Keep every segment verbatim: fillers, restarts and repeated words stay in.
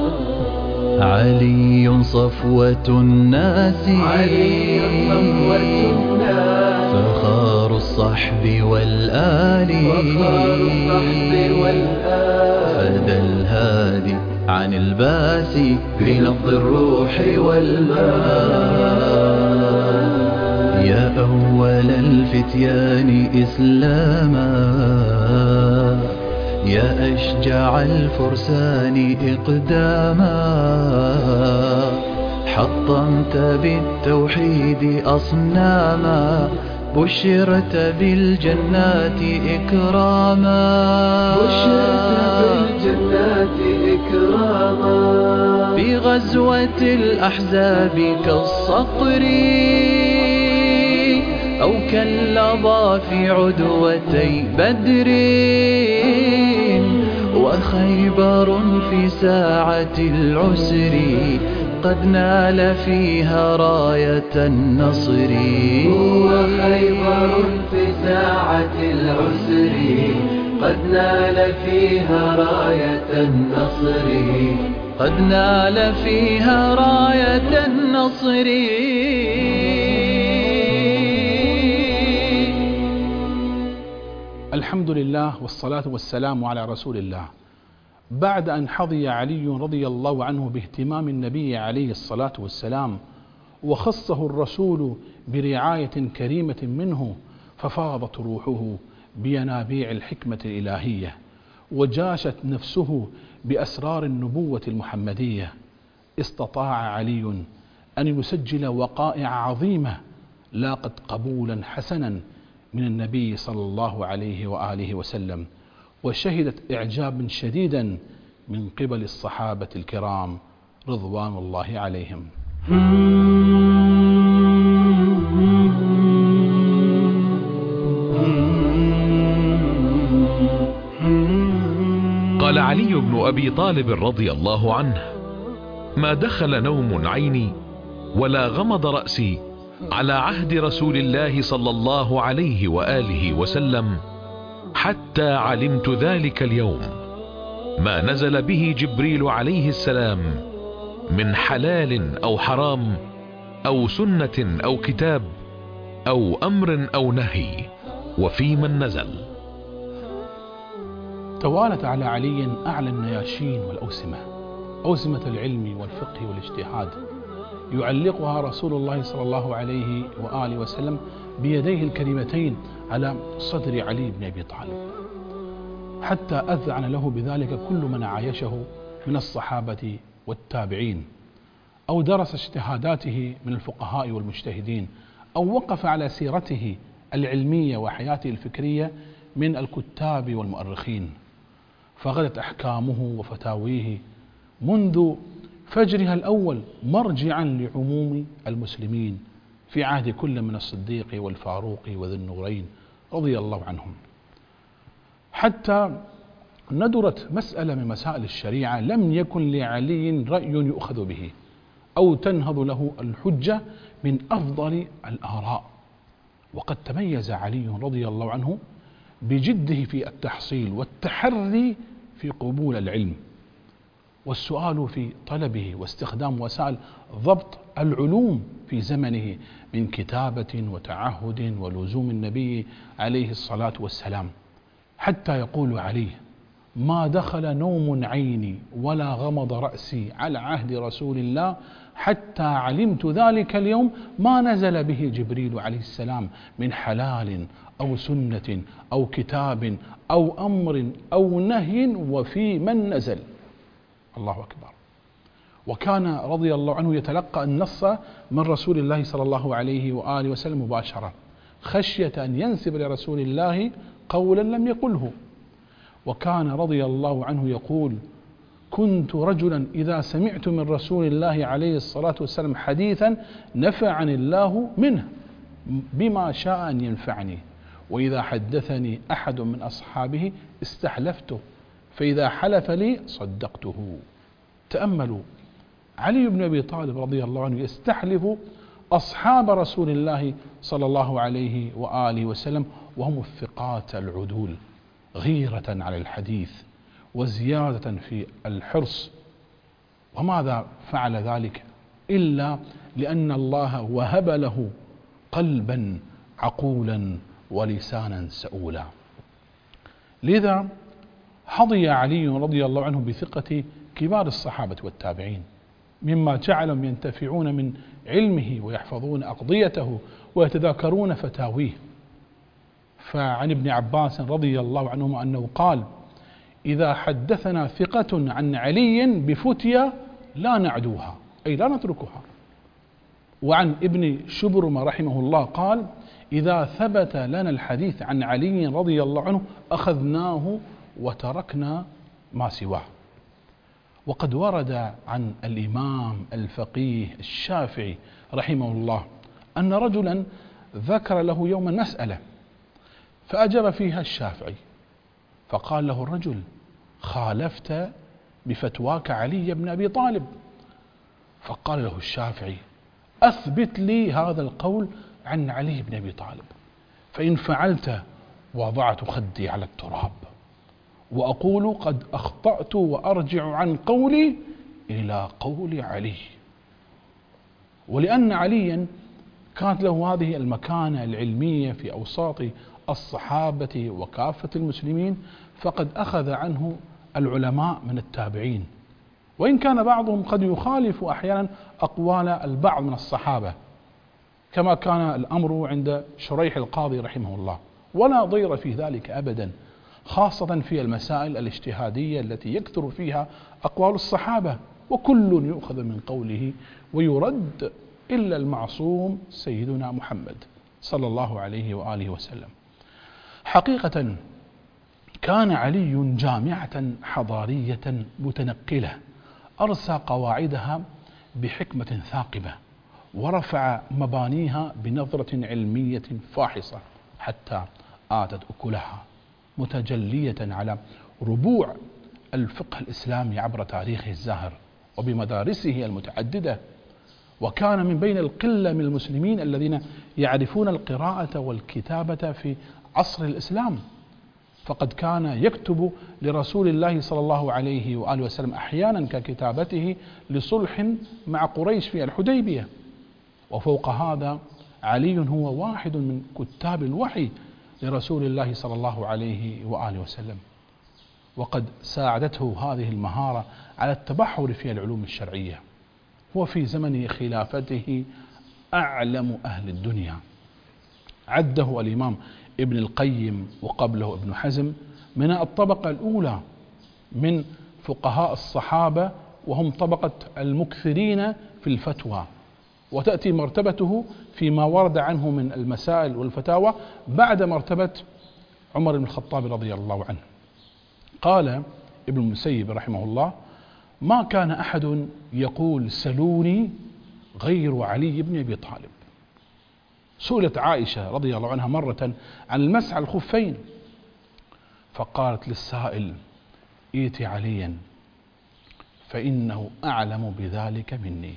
علي صفوة الناس، علي صفوة الناس، فخار الصحب والآل، فخار الصحب والآل، فدى الهادي عن الباس بنبض الروح والمال. يا أول الفتيان إسلاما، يا أشجع الفرسان إقداما، حطمت بالتوحيد أصناما، بشرت بالجنات إكراما، بشرت بالجنات إكراما. في غزوة الأحزاب كالصقر أو كاللظى في عدوتي بدر، وخيبر في ساعة العسر قد نال فيها راية النصر. وخيبر في ساعة العسر قد نال فيها راية النصر، قد نال فيها راية النصر. الحمد لله والصلاة والسلام على رسول الله. بعد أن حظي علي رضي الله عنه باهتمام النبي عليه الصلاة والسلام، وخصه الرسول برعاية كريمة منه، ففاضت روحه بينابيع الحكمة الإلهية، وجاشت نفسه بأسرار النبوة المحمدية. استطاع علي أن يسجل وقائع عظيمة لاقت قبولا حسنا من النبي صلى الله عليه وآله وسلم، وشهدت إعجابا شديدا من قبل الصحابة الكرام رضوان الله عليهم. قال علي بن أبي طالب رضي الله عنه: ما دخل نوم عيني ولا غمض رأسي على عهد رسول الله صلى الله عليه وآله وسلم حتى علمت ذلك اليوم ما نزل به جبريل عليه السلام من حلال أو حرام أو سنة أو كتاب أو أمر أو نهي، وفي من نزل. توالت على علي أعلى النياشين والأوسمة، أوسمة العلم والفقه والاجتهاد، يعلقها رسول الله صلى الله عليه وآله وسلم بيديه الكريمتين على صدر علي بن أبي طالب، حتى أذعن له بذلك كل من عايشه من الصحابة والتابعين، أو درس اجتهاداته من الفقهاء والمجتهدين، أو وقف على سيرته العلمية وحياته الفكرية من الكتاب والمؤرخين. فغدت أحكامه وفتاويه منذ فجرها الأول مرجعا لعموم المسلمين في عهد كل من الصديق والفاروق وذي النورين رضي الله عنهم، حتى ندرت مسألة من مسائل الشريعة لم يكن لعلي رأي يؤخذ به أو تنهض له الحجة من أفضل الآراء. وقد تميز علي رضي الله عنه بجده في التحصيل والتحري في قبول العلم، والسؤال في طلبه، واستخدام وسائل ضبط العلوم في زمنه من كتابة وتعهد ولزوم النبي عليه الصلاة والسلام، حتى يقول عليه: ما دخل نوم عيني ولا غمض رأسي على عهد رسول الله حتى علمت ذلك اليوم ما نزل به جبريل عليه السلام من حلال أو سنة أو كتاب أو أمر أو نهي، وفي من نزل. الله أكبر. وكان رضي الله عنه يتلقى النص من رسول الله صلى الله عليه وآله وسلم مباشرة، خشية أن ينسب لرسول الله قولا لم يقله. وكان رضي الله عنه يقول: كنت رجلا إذا سمعت من رسول الله عليه الصلاة والسلام حديثا نفعني الله منه بما شاء أن ينفعني، وإذا حدثني أحد من أصحابه استحلفته، فإذا حلف لي صدقته. تأملوا، علي بن أبي طالب رضي الله عنه يستحلف أصحاب رسول الله صلى الله عليه وآله وسلم وهم الثقات العدول، غيرة على الحديث وزيادة في الحرص وماذا فعل ذلك إلا لأن الله وهب له قلبا عقولا ولسانا سؤولا. لذا حظي علي رضي الله عنه بثقة كبار الصحابة والتابعين، مما جعلهم ينتفعون من علمه ويحفظون أقضيته ويتذاكرون فتاويه. فعن ابن عباس رضي الله عنهما أنه قال: إذا حدثنا ثقة عن علي بفتيا لا نعدوها، أي لا نتركها. وعن ابن شبرم رحمه الله قال: إذا ثبت لنا الحديث عن علي رضي الله عنه أخذناه وتركنا ما سواه. وقد ورد عن الإمام الفقيه الشافعي رحمه الله أن رجلا ذكر له يوما مسألة فأجاب فيها الشافعي، فقال له الرجل: خالفت بفتواك علي بن أبي طالب. فقال له الشافعي: أثبت لي هذا القول عن علي بن أبي طالب، فإن فعلت وضعت خدي على التراب وأقول قد أخطأت وأرجع عن قولي إلى قول علي. ولأن عليا كانت له هذه المكانة العلمية في أوساط الصحابة وكافة المسلمين، فقد أخذ عنه العلماء من التابعين، وإن كان بعضهم قد يخالف أحيانا أقوال البعض من الصحابة، كما كان الأمر عند شريح القاضي رحمه الله، ولا ضير في ذلك أبدا، خاصة في المسائل الاجتهادية التي يكثر فيها أقوال الصحابة، وكل يؤخذ من قوله ويرد إلا المعصوم سيدنا محمد صلى الله عليه وآله وسلم. حقيقة كان علي جامعة حضارية متنقلة أرسى قواعدها بحكمة ثاقبة، ورفع مبانيها بنظرة علمية فاحصة حتى آتت أكلها، متجلية على ربوع الفقه الإسلامي عبر تاريخه الزاهر وبمدارسه المتعددة. وكان من بين القلة من المسلمين الذين يعرفون القراءة والكتابة في عصر الإسلام، فقد كان يكتب لرسول الله صلى الله عليه وآله وسلم أحيانا ككتابته لصلح مع قريش في الحديبية. وفوق هذا علي هو واحد من كتاب الوحي لرسول الله صلى الله عليه وآله وسلم، وقد ساعدته هذه المهارة على التبحر في العلوم الشرعية. وفي زمن خلافته أعلم أهل الدنيا، عده الإمام ابن القيم وقبله ابن حزم من الطبقة الأولى من فقهاء الصحابة، وهم طبقة المكثرين في الفتوى، وتأتي مرتبته فيما ورد عنه من المسائل والفتاوى بعد مرتبة عمر بن الخطاب رضي الله عنه. قال ابن المسيب رحمه الله: ما كان أحد يقول سلوني غير علي بن أبي طالب. سئلت عائشة رضي الله عنها مرة عن المسح على الخفين، فقالت للسائل: ائت عليا فإنه أعلم بذلك مني.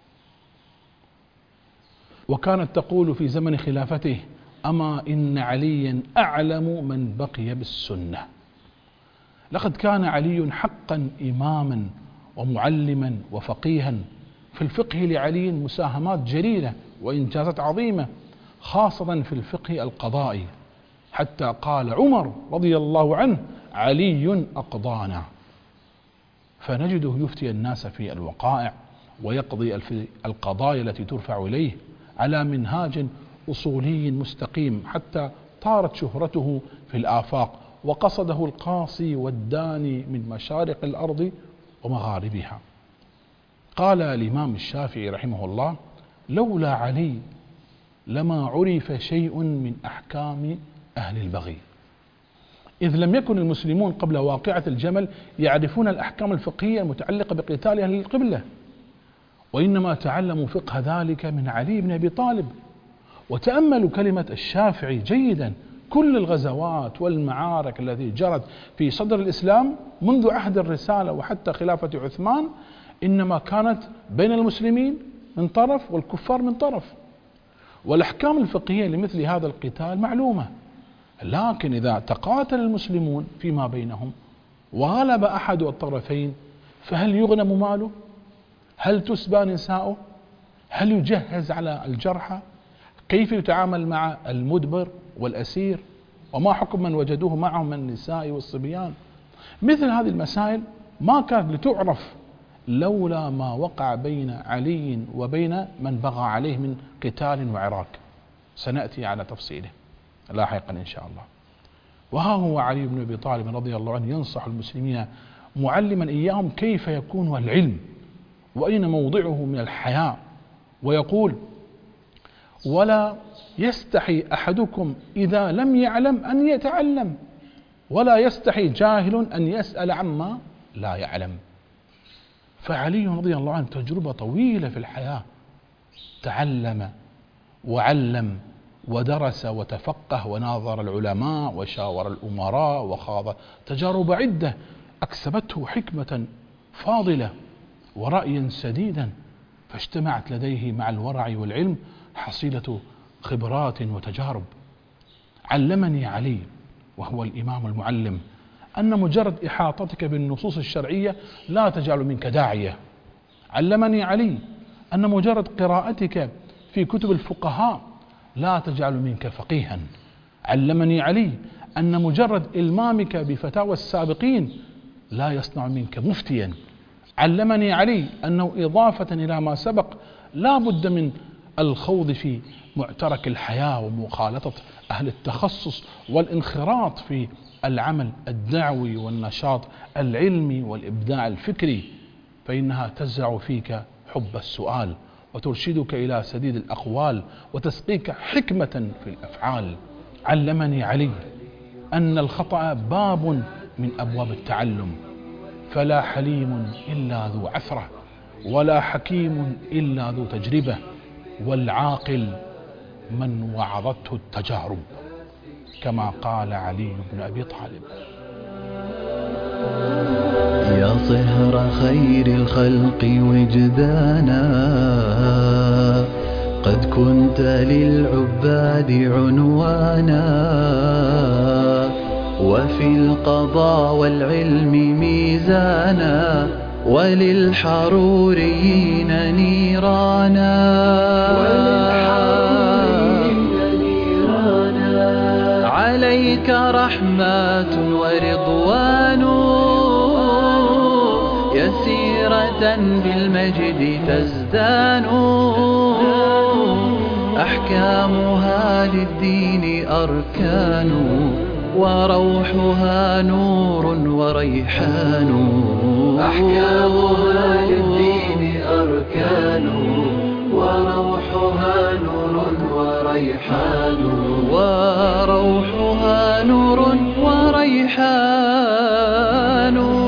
وكانت تقول في زمن خلافته: أما إن عليا أعلم من بقي بالسنة. لقد كان علي حقا إماما ومعلما وفقيها. في الفقه لعلي مساهمات جليلة وإنجازات عظيمة، خاصة في الفقه القضائي، حتى قال عمر رضي الله عنه: علي أقضانا. فنجده يفتي الناس في الوقائع ويقضي القضايا التي ترفع إليه على منهاج أصولي مستقيم، حتى طارت شهرته في الآفاق وقصده القاصي والداني من مشارق الأرض ومغاربها. قال الإمام الشافعي رحمه الله: لولا علي لما عرف شيء من أحكام أهل البغي، إذ لم يكن المسلمون قبل واقعة الجمل يعرفون الأحكام الفقهية المتعلقة بقتال أهل القبلة، وإنما تعلموا فقه ذلك من علي بن أبي طالب. وتأملوا كلمة الشافعي جيدا: كل الغزوات والمعارك التي جرت في صدر الإسلام منذ عهد الرسالة وحتى خلافة عثمان إنما كانت بين المسلمين من طرف والكفار من طرف، والأحكام الفقهية لمثل هذا القتال معلومة. لكن إذا تقاتل المسلمون فيما بينهم وغلب أحد الطرفين، فهل يغنم ماله هل تسبى نساؤه؟ هل يجهز على الجرحى؟ كيف يتعامل مع المدبر والأسير؟ وما حكم من وجدوه معهم من النساء والصبيان؟ مثل هذه المسائل ما كانت لتعرف لولا ما وقع بين علي وبين من بغى عليه من قتال وعراك. سنأتي على تفصيله لاحقا إن شاء الله. وها هو علي بن أبي طالب رضي الله عنه ينصح المسلمين معلما إياهم كيف يكون العلم وأين موضعه من الحياء، ويقول: ولا يستحي أحدكم إذا لم يعلم أن يتعلم، ولا يستحي جاهل أن يسأل عما لا يعلم. فعلي رضي الله عنه تجربة طويلة في الحياة، تعلم وعلم ودرس وتفقه وناظر العلماء وشاور الأمراء وخاض تجارب عدة أكسبته حكمة فاضلة ورأيا سديدا، فاجتمعت لديه مع الورع والعلم حصيلة خبرات وتجارب. علمني علي وهو الإمام المعلم أن مجرد إحاطتك بالنصوص الشرعية لا تجعل منك داعية. علمني علي أن مجرد قراءتك في كتب الفقهاء لا تجعل منك فقيها. علمني علي أن مجرد إلمامك بفتاوى السابقين لا يصنع منك مفتيا. علمني علي أنه إضافة إلى ما سبق لا بد من الخوض في معترك الحياة ومخالطة أهل التخصص والانخراط في العمل الدعوي والنشاط العلمي والإبداع الفكري، فإنها تزرع فيك حب السؤال وترشدك إلى سديد الأقوال وتسقيك حكمة في الأفعال. علمني علي أن الخطأ باب من أبواب التعلم، فلا حليم إلا ذو عثرة ولا حكيم إلا ذو تجربة، والعاقل من وعظته التجارب، كما قال علي بن أبي طالب. يا صهر خير الخلق وجدانا، قد كنت للعباد عنوانا، وفي القضاء والعلم ميزانا، وللحروريين نيرانا. عليك رحمات ورضوان، يسيرة بالمجد تزدان، أحكامها للدين أركان، وروحها نور وريحان. أحكامها للدين أركان، وروحها نور وريحان. وروحها نور وريحان.